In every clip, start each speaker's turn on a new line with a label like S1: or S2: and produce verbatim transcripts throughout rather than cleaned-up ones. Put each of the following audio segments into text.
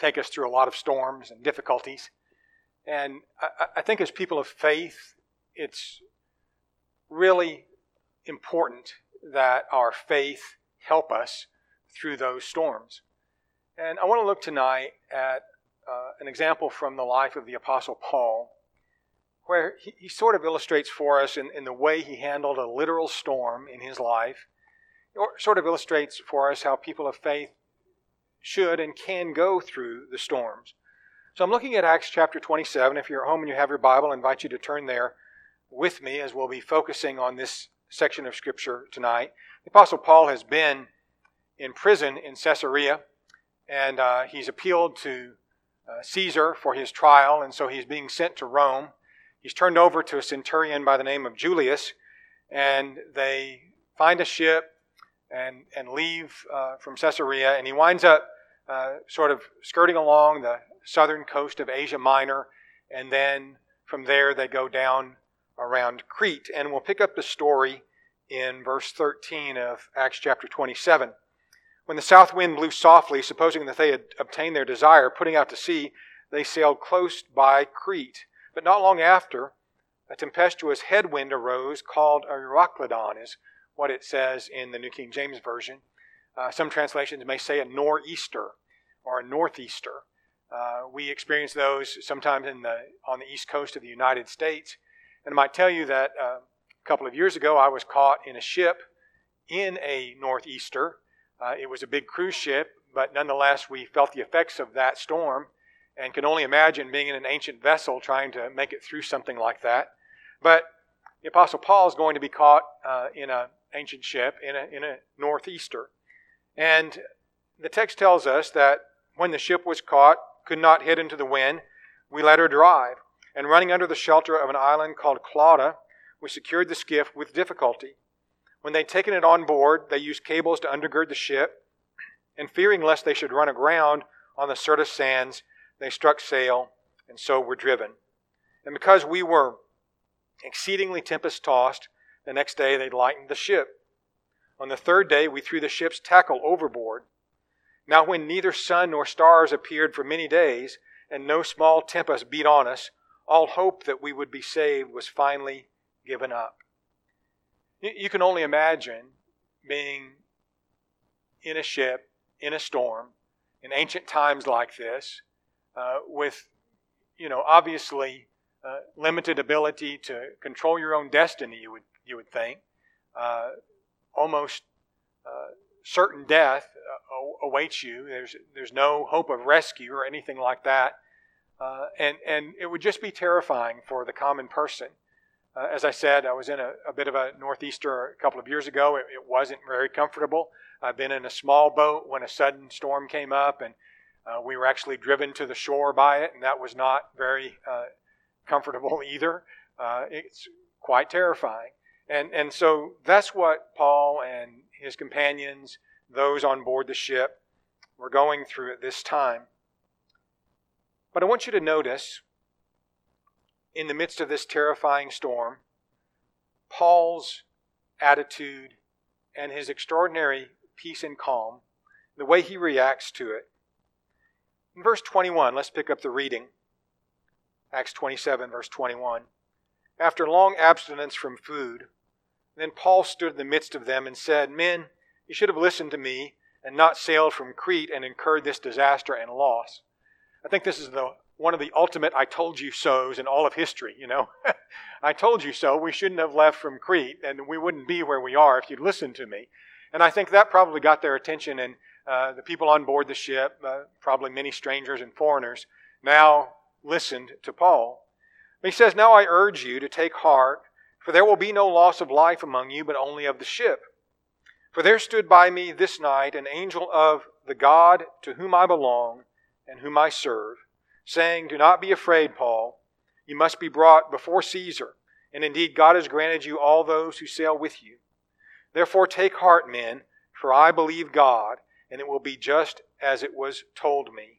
S1: take us through a lot of storms and difficulties. And I, I think as people of faith, it's really important that our faith help us through those storms. And I want to look tonight at uh, an example from the life of the Apostle Paul, where he, he sort of illustrates for us in, in the way he handled a literal storm in his life, or sort of illustrates for us how people of faith should and can go through the storms. So I'm looking at Acts chapter twenty-seven. If you're at home and you have your Bible, I invite you to turn there with me as we'll be focusing on this section of Scripture tonight. The Apostle Paul has been in prison in Caesarea, and uh, he's appealed to uh, Caesar for his trial, and so he's being sent to Rome. He's turned over to a centurion by the name of Julius, and they find a ship and, and leave uh, from Caesarea, and he winds up uh, sort of skirting along the southern coast of Asia Minor, and then from there they go down around Crete. And we'll pick up the story in verse thirteen of Acts chapter twenty-seven. When the south wind blew softly, supposing that they had obtained their desire, putting out to sea, they sailed close by Crete. But not long after, a tempestuous headwind arose called a Euroclydon, is what it says in the New King James Version. Uh, some translations may say a nor'easter or a northeaster. Uh, we experience those sometimes in the, on the east coast of the United States. And I might tell you that uh, a couple of years ago I was caught in a ship in a northeaster. Uh, it was a big cruise ship, but nonetheless we felt the effects of that storm and can only imagine being in an ancient vessel trying to make it through something like that. But the Apostle Paul is going to be caught uh, in an ancient ship in a, in a northeaster. And the text tells us that when the ship was caught, could not head into the wind, we let her drive. And running under the shelter of an island called Clauda, we secured the skiff with difficulty. When they'd taken it on board, they used cables to undergird the ship, and fearing lest they should run aground on the Syrtis sands, they struck sail, and so were driven. And because we were exceedingly tempest-tossed, the next day they lightened the ship. On the third day we threw the ship's tackle overboard. Now when neither sun nor stars appeared for many days, and no small tempest beat on us, all hope that we would be saved was finally given up. You can only imagine being in a ship, in a storm, in ancient times like this, uh, with, you know, obviously uh, limited ability to control your own destiny, you would you would think. Uh, almost uh, certain death uh, awaits you. There's there's no hope of rescue or anything like that. Uh, and, and it would just be terrifying for the common person. Uh, as I said, I was in a, a bit of a northeaster a couple of years ago. It, it wasn't very comfortable. I've been in a small boat when a sudden storm came up, and uh, we were actually driven to the shore by it, and that was not very uh, comfortable either. Uh, it's quite terrifying. And, and so that's what Paul and his companions, those on board the ship, were going through at this time. But I want you to notice, in the midst of this terrifying storm, Paul's attitude and his extraordinary peace and calm, the way he reacts to it. In verse twenty-one, let's pick up the reading. Acts twenty-seven, verse twenty-one. After long abstinence from food, then Paul stood in the midst of them and said, "Men, you should have listened to me and not sailed from Crete and incurred this disaster and loss." I think this is the one of the ultimate I told you so's in all of history, you know. I told you so. We shouldn't have left from Crete, and we wouldn't be where we are if you'd listened to me. And I think that probably got their attention, and uh, the people on board the ship, uh, probably many strangers and foreigners, now listened to Paul. He says, "Now I urge you to take heart, for there will be no loss of life among you, but only of the ship. For there stood by me this night an angel of the God to whom I belong, and whom I serve, saying, 'Do not be afraid, Paul. You must be brought before Caesar, and indeed God has granted you all those who sail with you. Therefore take heart, men, for I believe God, and it will be just as it was told me.'"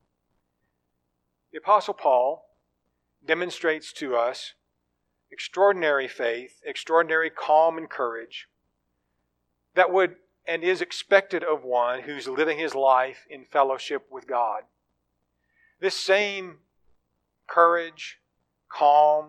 S1: The Apostle Paul demonstrates to us extraordinary faith, extraordinary calm and courage that would and is expected of one who's living his life in fellowship with God. This same courage, calm,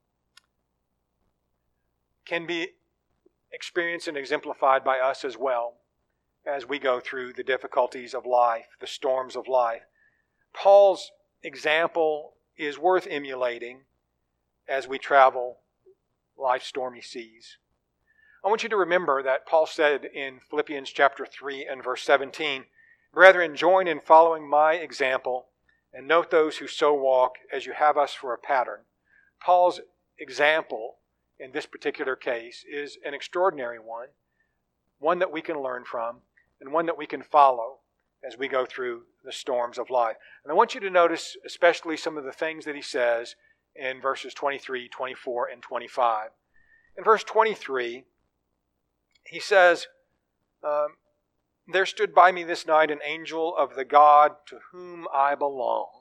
S1: can be experienced and exemplified by us as well as we go through the difficulties of life, the storms of life. Paul's example is worth emulating as we travel life's stormy seas. I want you to remember that Paul said in Philippians chapter three and verse seventeen, "Brethren, join in following my example, and note those who so walk as you have us for a pattern." Paul's example in this particular case is an extraordinary one, one that we can learn from, and one that we can follow as we go through the storms of life. And I want you to notice especially some of the things that he says in verses twenty-three, twenty-four, and twenty-five. In verse twenty-three, he says, um, "There stood by me this night an angel of the God to whom I belong."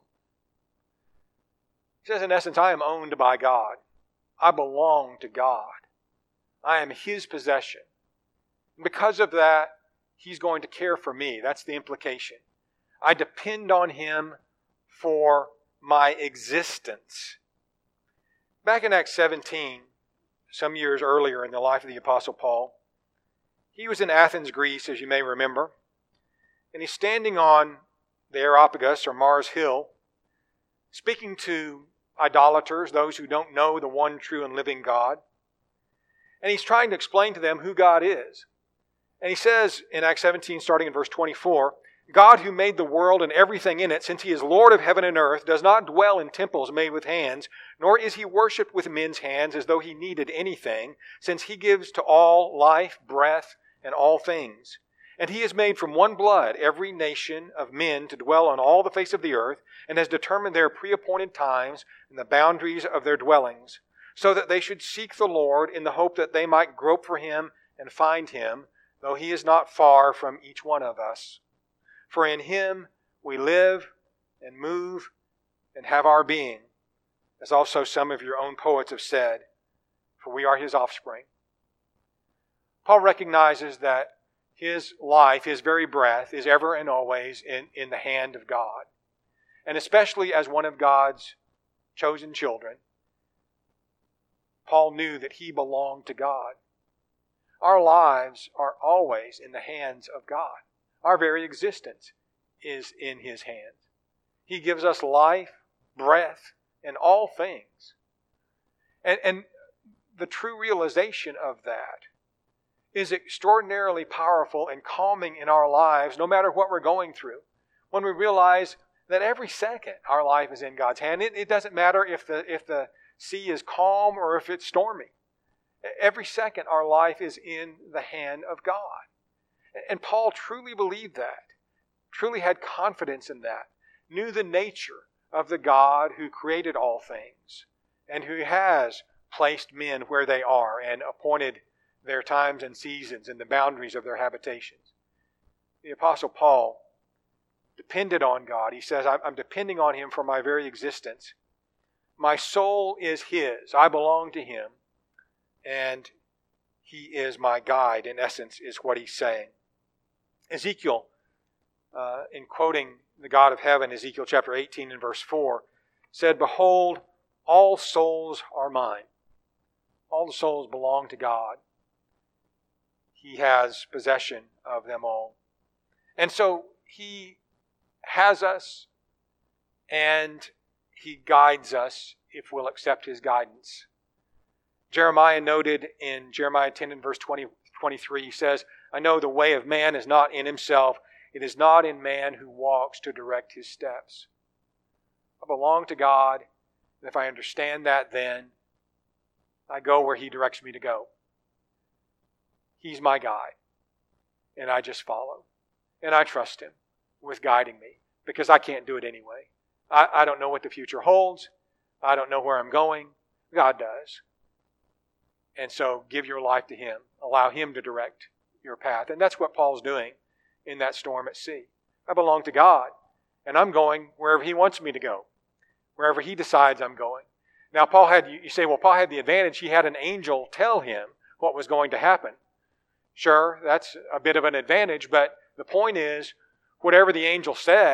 S1: He says, in essence, I am owned by God. I belong to God. I am His possession. And because of that, He's going to care for me. That's the implication. I depend on Him for my existence. Back in Acts seventeen, some years earlier in the life of the Apostle Paul, he was in Athens, Greece, as you may remember, and he's standing on the Areopagus, or Mars Hill, speaking to idolaters, those who don't know the one true and living God. And he's trying to explain to them who God is. And he says in Acts seventeen, starting in verse twenty-four, "God who made the world and everything in it, since He is Lord of heaven and earth, does not dwell in temples made with hands, nor is He worshipped with men's hands as though He needed anything, since He gives to all life, breath, and all things. And He has made from one blood every nation of men to dwell on all the face of the earth, and has determined their pre-appointed times and the boundaries of their dwellings, so that they should seek the Lord in the hope that they might grope for Him and find Him, though He is not far from each one of us. For in Him we live and move and have our being, as also some of your own poets have said, for we are His offspring." Paul recognizes that his life, his very breath, is ever and always in, in the hand of God. And especially as one of God's chosen children, Paul knew that he belonged to God. Our lives are always in the hands of God. Our very existence is in His hands. He gives us life, breath, and all things. And, and the true realization of that is extraordinarily powerful and calming in our lives, no matter what we're going through, when we realize that every second our life is in God's hand. It, it doesn't matter if the, if the sea is calm or if it's stormy. Every second our life is in the hand of God. And Paul truly believed that, truly had confidence in that, knew the nature of the God who created all things and who has placed men where they are and appointed their times and seasons and the boundaries of their habitations. The Apostle Paul depended on God. He says, I'm depending on Him for my very existence. My soul is His. I belong to Him. And He is my guide, in essence, is what he's saying. Ezekiel, uh, in quoting the God of heaven, Ezekiel chapter eighteen and verse four, said, "Behold, all souls are mine." All the souls belong to God. He has possession of them all. And so He has us and He guides us if we'll accept His guidance. Jeremiah noted in Jeremiah ten and verse twenty, twenty-three, he says, "I know the way of man is not in himself. It is not in man who walks to direct his steps." I belong to God, and if I understand that, then I go where He directs me to go. He's my guide, and I just follow. And I trust Him with guiding me, because I can't do it anyway. I, I don't know what the future holds. I don't know where I'm going. God does. And so give your life to Him. Allow Him to direct your path. And that's what Paul's doing in that storm at sea. I belong to God, and I'm going wherever He wants me to go, wherever He decides I'm going. Now, Paul had, you say, well, Paul had the advantage. He had an angel tell him what was going to happen. Sure, that's a bit of an advantage, but the point is, whatever the angel said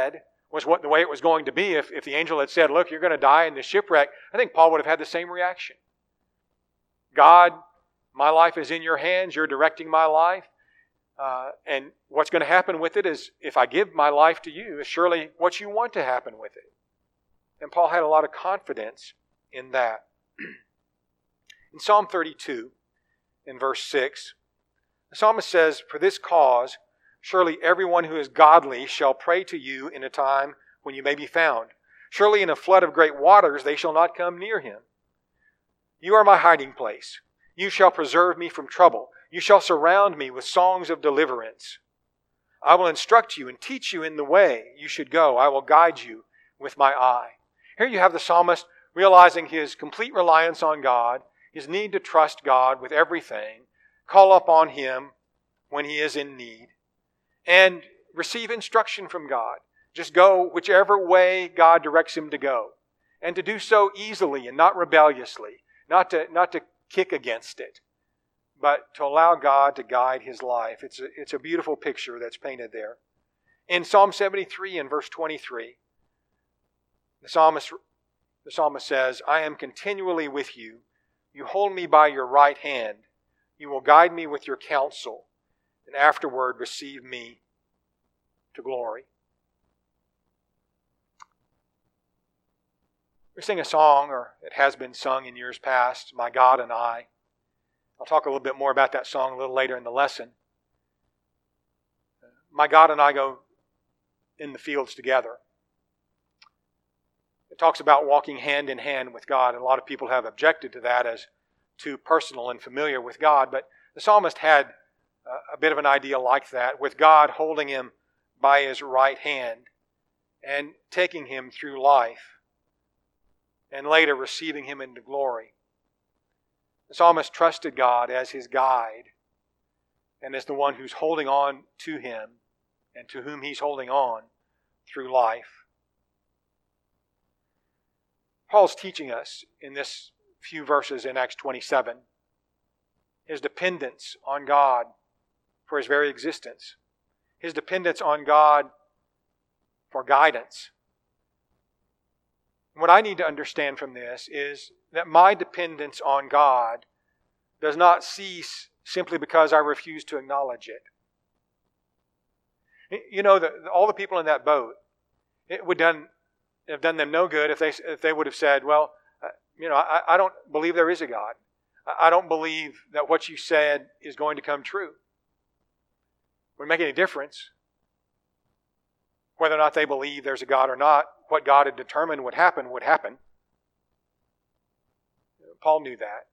S1: was what the way it was going to be, if, if the angel had said, look, you're going to die in this shipwreck, I think Paul would have had the same reaction. God, my life is in your hands. You're directing my life. Uh, and what's going to happen with it is, if I give my life to you, is surely what you want to happen with it. And Paul had a lot of confidence in that. In Psalm thirty-two, in verse six, the psalmist says, for this cause, surely everyone who is godly shall pray to you in a time when you may be found. Surely in a flood of great waters they shall not come near him. You are my hiding place. You shall preserve me from trouble. You shall surround me with songs of deliverance. I will instruct you and teach you in the way you should go. I will guide you with my eye. Here you have the psalmist realizing his complete reliance on God, his need to trust God with everything, call upon Him when he is in need, and receive instruction from God. Just go whichever way God directs him to go. And to do so easily and not rebelliously, not to, not to kick against it, but to allow God to guide his life. It's a, it's a beautiful picture that's painted there. In Psalm seventy-three and verse twenty-three, the psalmist, the psalmist says, I am continually with you. You hold me by your right hand. You will guide me with your counsel, and afterward receive me to glory. We sing a song, or it has been sung in years past, My God and I. I'll talk a little bit more about that song a little later in the lesson. My God and I go in the fields together. It talks about walking hand in hand with God, and a lot of people have objected to that as too personal and familiar with God, but the psalmist had a bit of an idea like that, with God holding him by his right hand and taking him through life, and later receiving him into glory. The psalmist trusted God as his guide and as the one who's holding on to him and to whom he's holding on through life. Paul's teaching us in this few verses in Acts twenty-seven his dependence on God for his very existence, his dependence on God for guidance. What I need to understand from this is that my dependence on God does not cease simply because I refuse to acknowledge it. You know, the, all the people in that boat, it would done, have done them no good if they, if they would have said, well, uh, you know, I, I don't believe there is a God. I don't believe that what you said is going to come true. It wouldn't make any difference whether or not they believe there's a God or not. What God had determined would happen would happen. Paul knew that.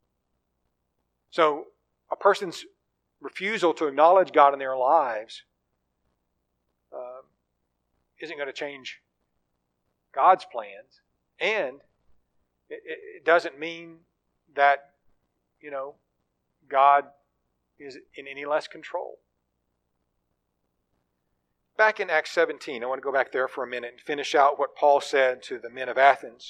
S1: So a person's refusal to acknowledge God in their lives uh, isn't going to change God's plans. And it, it doesn't mean that, you know, God is in any less control. Back in Acts seventeen, I want to go back there for a minute and finish out what Paul said to the men of Athens.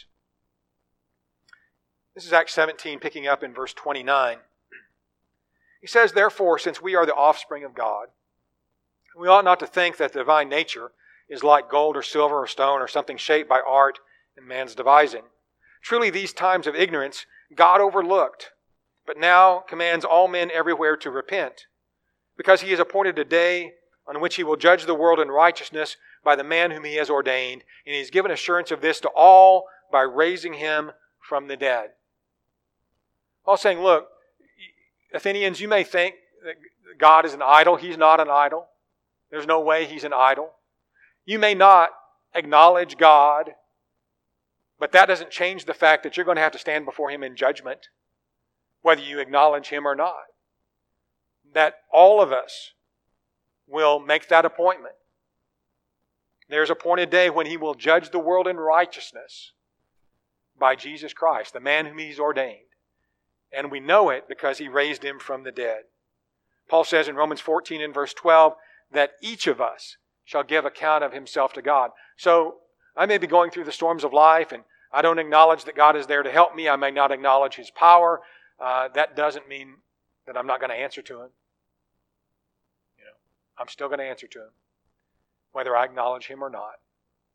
S1: This is Acts seventeen, picking up in verse twenty-nine. He says, therefore, since we are the offspring of God, we ought not to think that the divine nature is like gold or silver or stone or something shaped by art and man's devising. Truly, these times of ignorance God overlooked, but now commands all men everywhere to repent, because he has appointed a day on which he will judge the world in righteousness by the man whom he has ordained, and he has given assurance of this to all by raising him from the dead. Paul's saying, look, Athenians, you may think that God is an idol. He's not an idol. There's no way he's an idol. You may not acknowledge God, but that doesn't change the fact that you're going to have to stand before him in judgment, whether you acknowledge him or not. That all of us will make that appointment. There's an appointed day when he will judge the world in righteousness by Jesus Christ, the man whom he's ordained. And we know it because he raised him from the dead. Paul says in Romans fourteen and verse twelve that each of us shall give account of himself to God. So I may be going through the storms of life and I don't acknowledge that God is there to help me. I may not acknowledge his power. Uh, that doesn't mean that I'm not going to answer to him. You know, I'm still going to answer to him, whether I acknowledge him or not.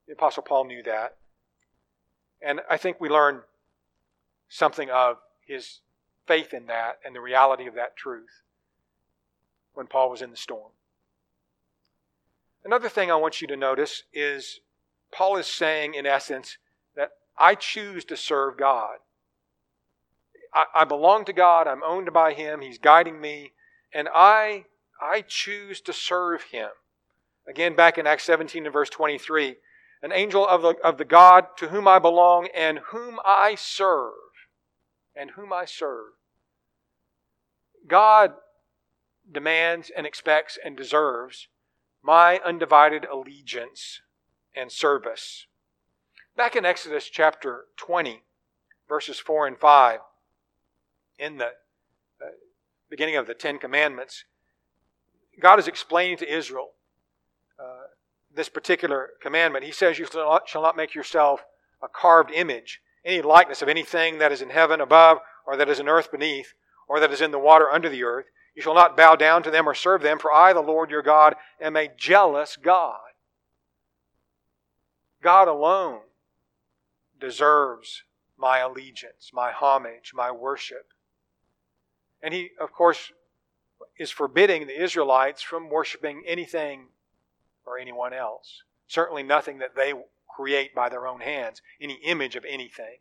S1: The Apostle Paul knew that. And I think we learn something of his faith in that and the reality of that truth when Paul was in the storm. Another thing I want you to notice is Paul is saying, in essence, that I choose to serve God. I, I belong to God. I'm owned by Him. He's guiding me. And I, I choose to serve Him. Again, back in Acts seventeen and verse twenty-three, an angel of the, of the God to whom I belong and whom I serve. And whom I serve. God demands and expects and deserves my undivided allegiance and service. Back in Exodus chapter twenty, verses four and five, in the uh, beginning of the Ten Commandments, God is explaining to Israel uh, this particular commandment. He says, you shall not, shall not make yourself a carved image, any likeness of anything that is in heaven above, or that is in earth beneath, or that is in the water under the earth. You shall not bow down to them or serve them, for I, the Lord your God, am a jealous God. God alone deserves my allegiance, my homage, my worship. And He, of course, is forbidding the Israelites from worshiping anything or anyone else. Certainly nothing that they create by their own hands, any image of anything.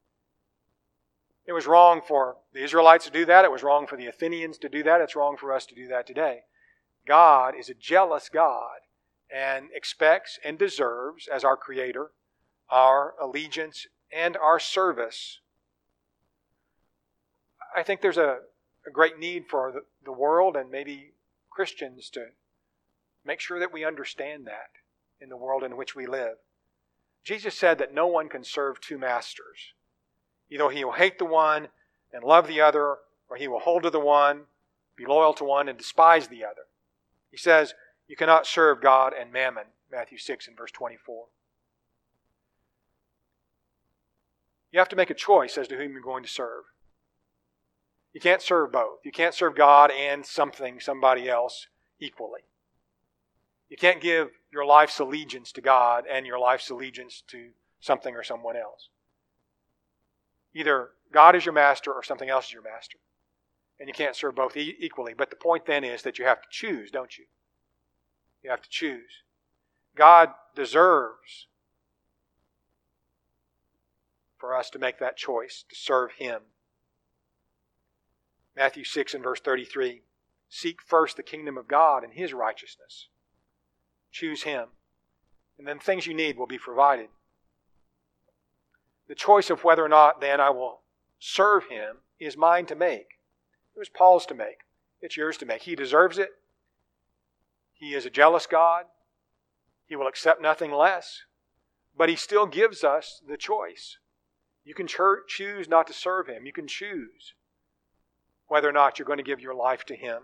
S1: It was wrong for the Israelites to do that. It was wrong for the Athenians to do that. It's wrong for us to do that today. God is a jealous God and expects and deserves, as our Creator, our allegiance and our service. I think there's a, a great need for the, the world and maybe Christians to make sure that we understand that in the world in which we live. Jesus said that no one can serve two masters. Either he will hate the one and love the other, or he will hold to the one, be loyal to one, and despise the other. He says, you cannot serve God and mammon, Matthew six and verse twenty-four. You have to make a choice as to whom you're going to serve. You can't serve both. You can't serve God and something, somebody else, equally. You can't give your life's allegiance to God and your life's allegiance to something or someone else. Either God is your master or something else is your master. And you can't serve both e- equally. But the point then is that you have to choose, don't you? You have to choose. God deserves for us to make that choice, to serve Him. Matthew six and verse thirty-three, seek first the kingdom of God and His righteousness. Choose Him. And then things you need will be provided. The choice of whether or not then I will serve Him is mine to make. It was Paul's to make. It's yours to make. He deserves it. He is a jealous God. He will accept nothing less. But He still gives us the choice. You can cho- choose not to serve Him. You can choose whether or not you're going to give your life to Him.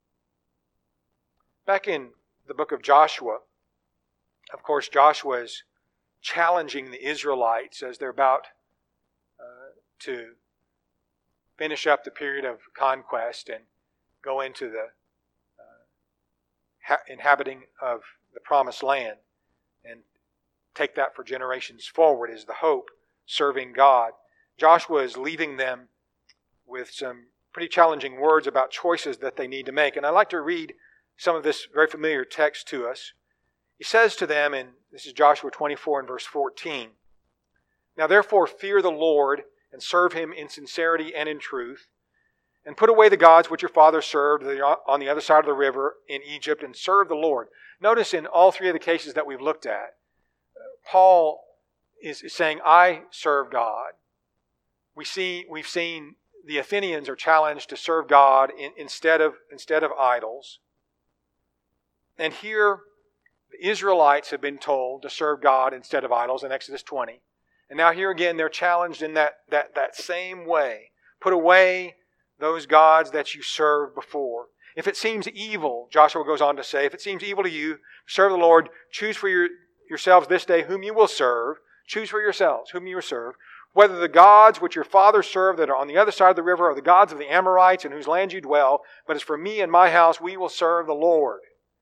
S1: Back in the book of Joshua, of course, Joshua is challenging the Israelites as they're about uh, to finish up the period of conquest and go into the uh, ha- inhabiting of the promised land and take that for generations forward is the hope, serving God. Joshua is leaving them with some pretty challenging words about choices that they need to make. And I'd like to read some of this very familiar text to us. He says to them, and this is Joshua twenty-four and verse fourteen, now therefore fear the Lord and serve Him in sincerity and in truth, and put away the gods which your fathers served on the other side of the river in Egypt, and serve the Lord. Notice in all three of the cases that we've looked at, Paul is saying, I serve God. We see, we've seen the Athenians are challenged to serve God in, instead of, instead of idols. And here, the Israelites have been told to serve God instead of idols in Exodus twenty. And now here again, they're challenged in that, that, that same way. Put away those gods that you served before. If it seems evil, Joshua goes on to say, if it seems evil to you, serve the Lord. Choose for your, yourselves this day whom you will serve. Choose for yourselves whom you will serve. Whether the gods which your fathers served that are on the other side of the river are the gods of the Amorites in whose land you dwell. But as for me and my house, we will serve the Lord.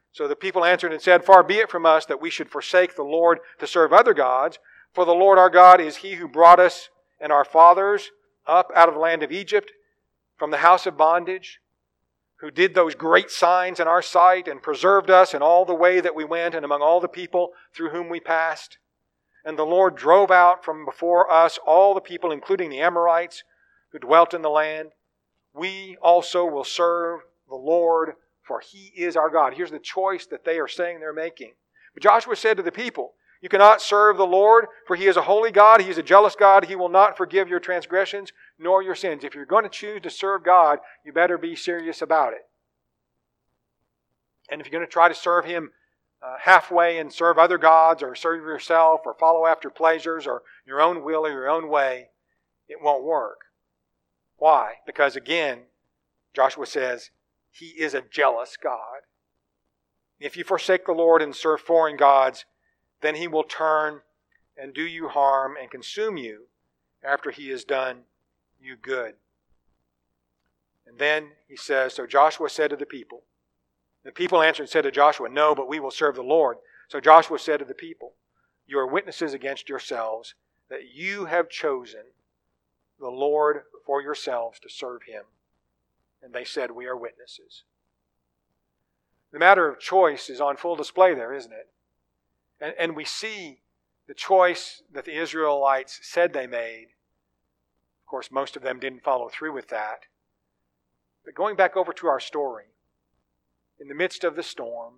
S1: So the people answered and said, Far be it from us that we should forsake the Lord to serve other gods. For the Lord our God is He who brought us and our fathers up out of the land of Egypt from the house of bondage, who did those great signs in our sight and preserved us in all the way that we went and among all the people through whom we passed. And the Lord drove out from before us all the people, including the Amorites, who dwelt in the land. We also will serve the Lord, for He is our God. Here's the choice that they are saying they're making. But Joshua said to the people, You cannot serve the Lord, for He is a holy God. He is a jealous God. He will not forgive your transgressions nor your sins. If you're going to choose to serve God, you better be serious about it. And if you're going to try to serve Him uh, halfway and serve other gods or serve yourself or follow after pleasures or your own will or your own way, it won't work. Why? Because again, Joshua says, He is a jealous God. If you forsake the Lord and serve foreign gods, then He will turn and do you harm and consume you after He has done you good. And then he says, So Joshua said to the people, the people answered and said to Joshua, No, but we will serve the Lord. So Joshua said to the people, You are witnesses against yourselves that you have chosen the Lord for yourselves to serve Him. And they said, We are witnesses. The matter of choice is on full display there, isn't it? And, and we see the choice that the Israelites said they made. Of course, most of them didn't follow through with that. But going back over to our story, in the midst of the storm,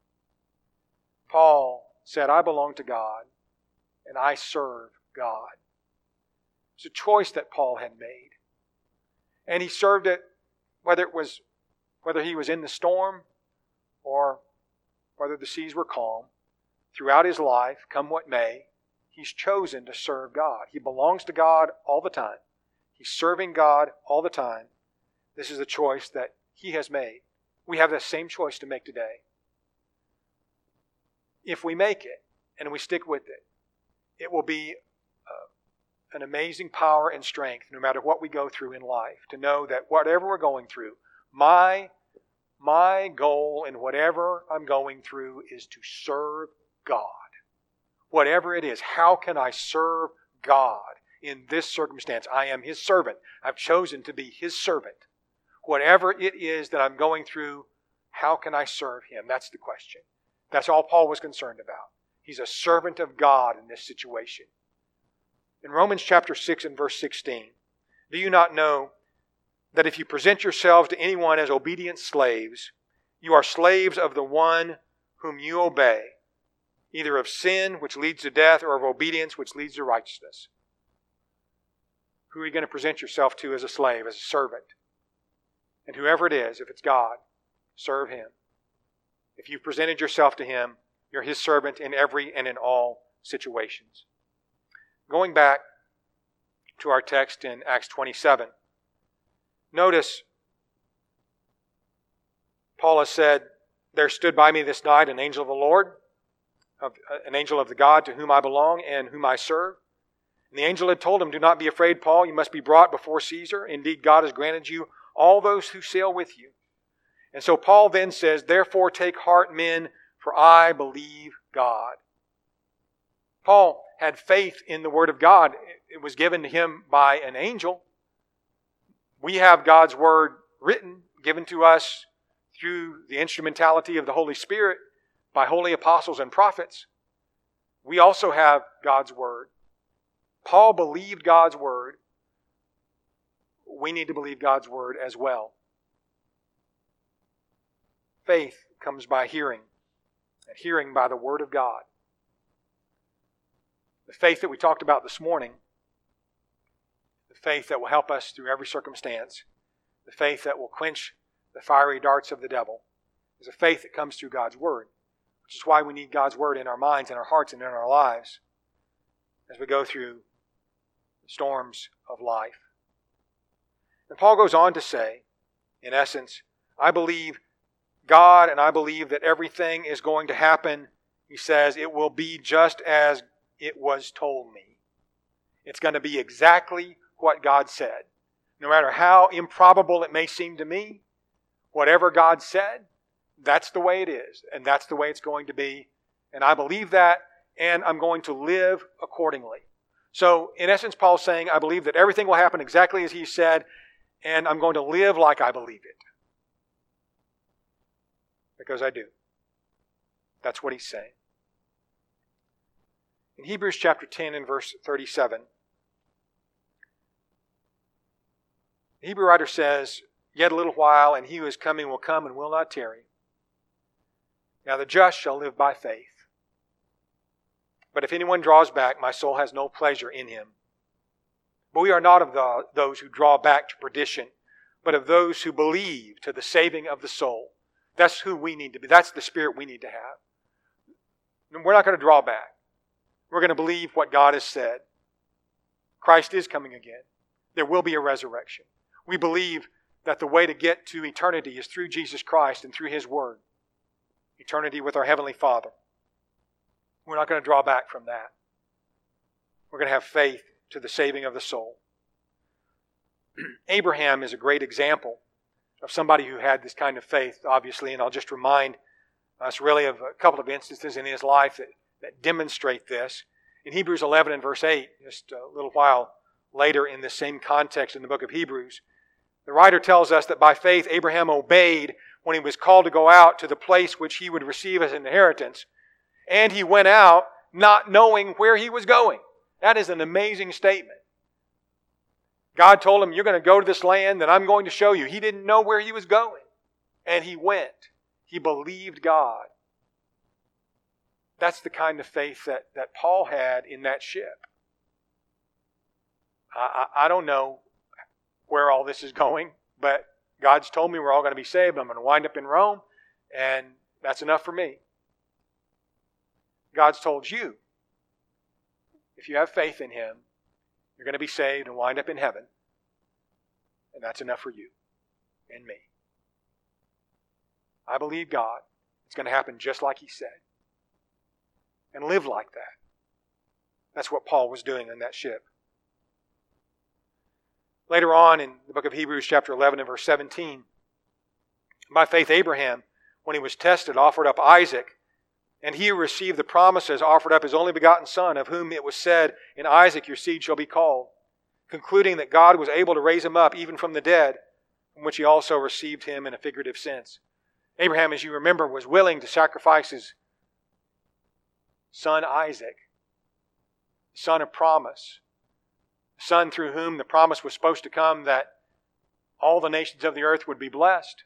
S1: Paul said, I belong to God and I serve God. It's a choice that Paul had made. And he served it whether it was whether he was in the storm or whether the seas were calm. Throughout his life, come what may, he's chosen to serve God. He belongs to God all the time. He's serving God all the time. This is a choice that he has made. We have that same choice to make today. If we make it and we stick with it, it will be uh, an amazing power and strength no matter what we go through in life, to know that whatever we're going through, my, my goal in whatever I'm going through is to serve God. Whatever it is, how can I serve God in this circumstance? I am His servant. I've chosen to be His servant. Whatever it is that I'm going through, how can I serve Him? That's the question. That's all Paul was concerned about. He's a servant of God in this situation. In Romans chapter six and verse sixteen, do you not know that if you present yourselves to anyone as obedient slaves, you are slaves of the one whom you obey, either of sin, which leads to death, or of obedience, which leads to righteousness? Who are you going to present yourself to as a slave, as a servant? And whoever it is, if it's God, serve Him. If you've presented yourself to Him, you're His servant in every and in all situations. Going back to our text in Acts twenty-seven, notice Paul has said, There stood by me this night an angel of the Lord, of, uh, an angel of the God to whom I belong and whom I serve. And the angel had told him, Do not be afraid, Paul. You must be brought before Caesar. Indeed, God has granted you all those who sail with you. And so Paul then says, Therefore take heart, men, for I believe God. Paul had faith in the Word of God. It was given to him by an angel. We have God's Word written, given to us through the instrumentality of the Holy Spirit by holy apostles and prophets. We also have God's Word. Paul believed God's Word. We need to believe God's Word as well. Faith comes by hearing, and hearing by the Word of God. The faith that we talked about this morning, the faith that will help us through every circumstance, the faith that will quench the fiery darts of the devil, is a faith that comes through God's Word, which is why we need God's Word in our minds, in our hearts, and in our lives as we go through the storms of life. And Paul goes on to say, in essence, I believe God, and I believe that everything is going to happen. He says, it will be just as it was told me. It's going to be exactly what God said. No matter how improbable it may seem to me, whatever God said, that's the way it is, and that's the way it's going to be, and I believe that, and I'm going to live accordingly. So, in essence, Paul's saying, I believe that everything will happen exactly as he said, and I'm going to live like I believe it. Because I do. That's what he's saying. In Hebrews chapter ten and verse thirty-seven, the Hebrew writer says, yet a little while, and he who is coming will come and will not tarry. Now the just shall live by faith. But if anyone draws back, my soul has no pleasure in him. But we are not of the, those who draw back to perdition, but of those who believe to the saving of the soul. That's who we need to be. That's the spirit we need to have. We're not going to draw back. We're going to believe what God has said. Christ is coming again. There will be a resurrection. We believe that the way to get to eternity is through Jesus Christ and through His Word. Eternity with our Heavenly Father. We're not going to draw back from that. We're going to have faith to the saving of the soul. Abraham is a great example of somebody who had this kind of faith, obviously, and I'll just remind us really of a couple of instances in his life that, that demonstrate this. In Hebrews eleven and verse eight, just a little while later in the same context in the book of Hebrews, the writer tells us that by faith Abraham obeyed when he was called to go out to the place which he would receive as an inheritance, and he went out not knowing where he was going. That is an amazing statement. God told him, you're going to go to this land that I'm going to show you. He didn't know where he was going. And he went. He believed God. That's the kind of faith that, that Paul had in that ship. I, I, I don't know where all this is going, but God's told me we're all going to be saved. I'm going to wind up in Rome, and that's enough for me. God's told you, if you have faith in Him, you're going to be saved and wind up in heaven. And that's enough for you and me. I believe God. It's going to happen just like He said. And live like that. That's what Paul was doing on that ship. Later on in the book of Hebrews chapter eleven and verse seventeen, by faith Abraham, when he was tested, offered up Isaac, and he who received the promises offered up his only begotten son, of whom it was said, in Isaac your seed shall be called, concluding that God was able to raise him up even from the dead, from which he also received him in a figurative sense. Abraham, as you remember, was willing to sacrifice his son Isaac, son of promise, son through whom the promise was supposed to come that all the nations of the earth would be blessed.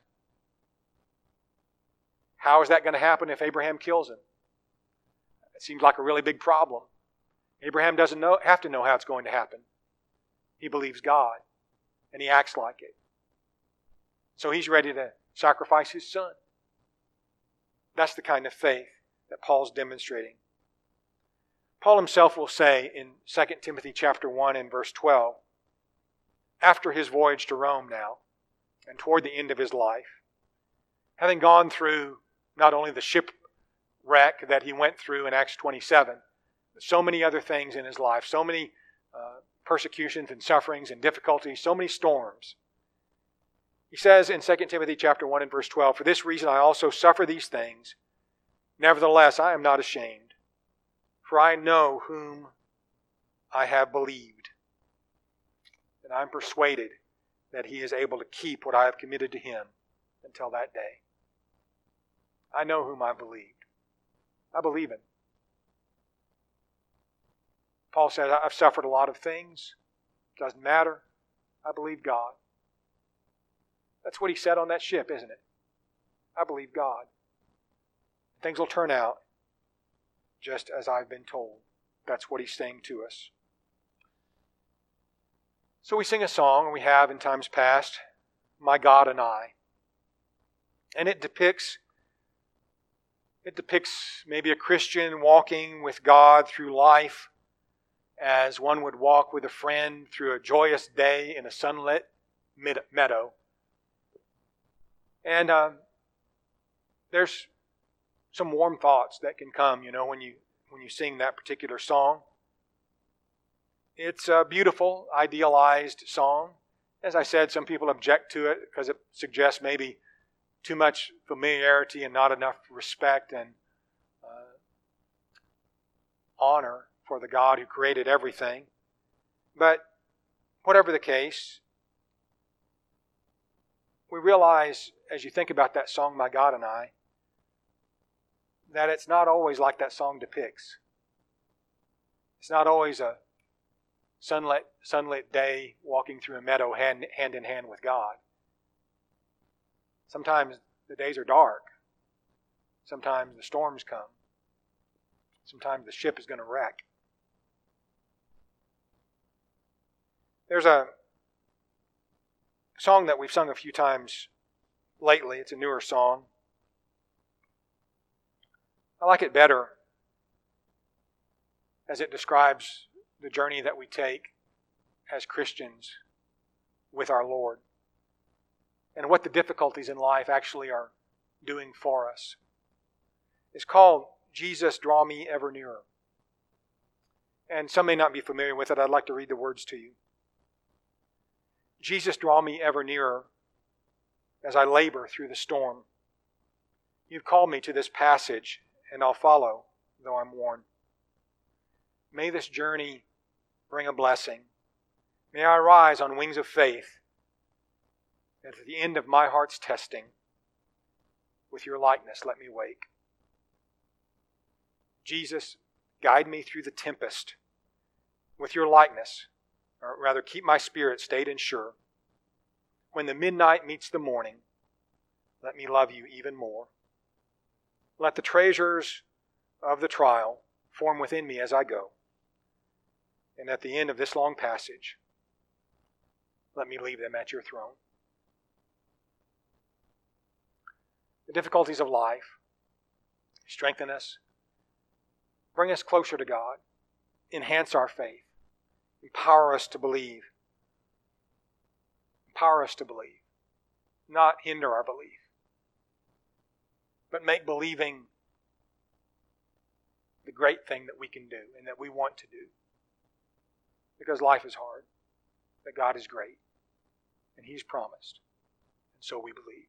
S1: How is that going to happen if Abraham kills him? It seems like a really big problem. Abraham doesn't know, have to know how it's going to happen. He believes God, and he acts like it. So he's ready to sacrifice his son. That's the kind of faith that Paul's demonstrating. Paul himself will say in Second Timothy chapter one and verse twelve, after his voyage to Rome now, and toward the end of his life, having gone through not only the shipwreck that he went through in Acts twenty-seven, but so many other things in his life, so many uh, persecutions and sufferings and difficulties, so many storms. He says in Second Timothy chapter one and verse twelve, for this reason I also suffer these things. Nevertheless, I am not ashamed, for I know whom I have believed, and I am persuaded that He is able to keep what I have committed to Him until that day. I know whom I believed. I believe Him. Paul said, I've suffered a lot of things. Doesn't matter. I believe God. That's what he said on that ship, isn't it? I believe God. Things will turn out just as I've been told. That's what he's saying to us. So we sing a song, and we have in times past, My God and I. And it depicts, it depicts maybe a Christian walking with God through life as one would walk with a friend through a joyous day in a sunlit meadow. And um, there's some warm thoughts that can come, you know, when you when you sing that particular song. It's a beautiful, idealized song. As I said, some people object to it because it suggests maybe too much familiarity and not enough respect and uh, honor for the God who created everything. But whatever the case, we realize as you think about that song, My God and I, that it's not always like that song depicts. It's not always a sunlit, sunlit day walking through a meadow hand, hand in hand with God. Sometimes the days are dark. Sometimes the storms come. Sometimes the ship is going to wreck. There's a song that we've sung a few times lately. It's a newer song. I like it better as it describes the journey that we take as Christians with our Lord and what the difficulties in life actually are doing for us. It's called Jesus, Draw Me Ever Nearer. And some may not be familiar with it. I'd like to read the words to you. Jesus, draw me ever nearer as I labor through the storm. You've called me to this passage, and I'll follow, though I'm worn. May this journey bring a blessing. May I rise on wings of faith, and at the end of my heart's testing, with your likeness let me wake. Jesus, guide me through the tempest with your likeness, or rather keep my spirit stayed and sure. When the midnight meets the morning, let me love you even more. Let the treasures of the trial form within me as I go. And at the end of this long passage, let me leave them at your throne. The difficulties of life strengthen us, bring us closer to God, enhance our faith, empower us to believe. Empower us to believe, not hinder our belief, but make believing the great thing that we can do and that we want to do. Because life is hard, but God is great, and He's promised, and so we believe.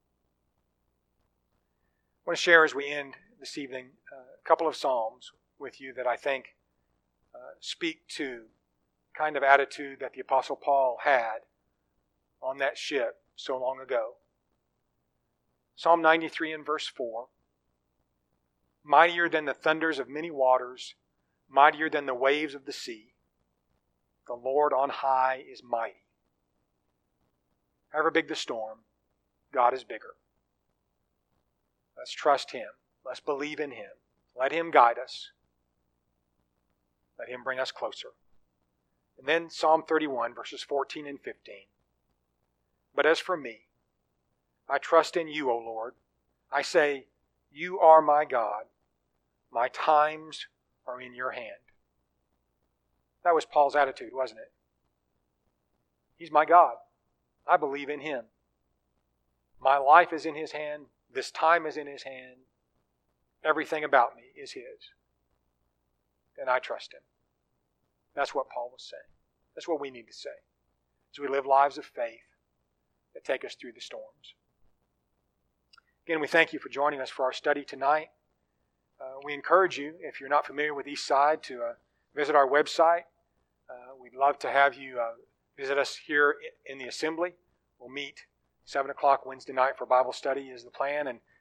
S1: I want to share as we end this evening uh, a couple of Psalms with you that I think uh, speak to the kind of attitude that the Apostle Paul had on that ship so long ago. Psalm ninety-three and verse four. Mightier than the thunders of many waters, mightier than the waves of the sea, the Lord on high is mighty. However big the storm, God is bigger. Let's trust Him. Let's believe in Him. Let Him guide us. Let Him bring us closer. And then Psalm thirty-one, verses fourteen and fifteen. But as for me, I trust in you, O Lord. I say, you are my God. My times are in your hand. That was Paul's attitude, wasn't it? He's my God. I believe in Him. My life is in His hand. This time is in His hand. Everything about me is His. And I trust Him. That's what Paul was saying. That's what we need to say as we live lives of faith that take us through the storms. Again, we thank you for joining us for our study tonight. Uh, we encourage you, if you're not familiar with Eastside, to uh, visit our website. Uh, we'd love to have you uh, visit us here in the assembly. We'll meet seven o'clock Wednesday night for Bible study is the plan. And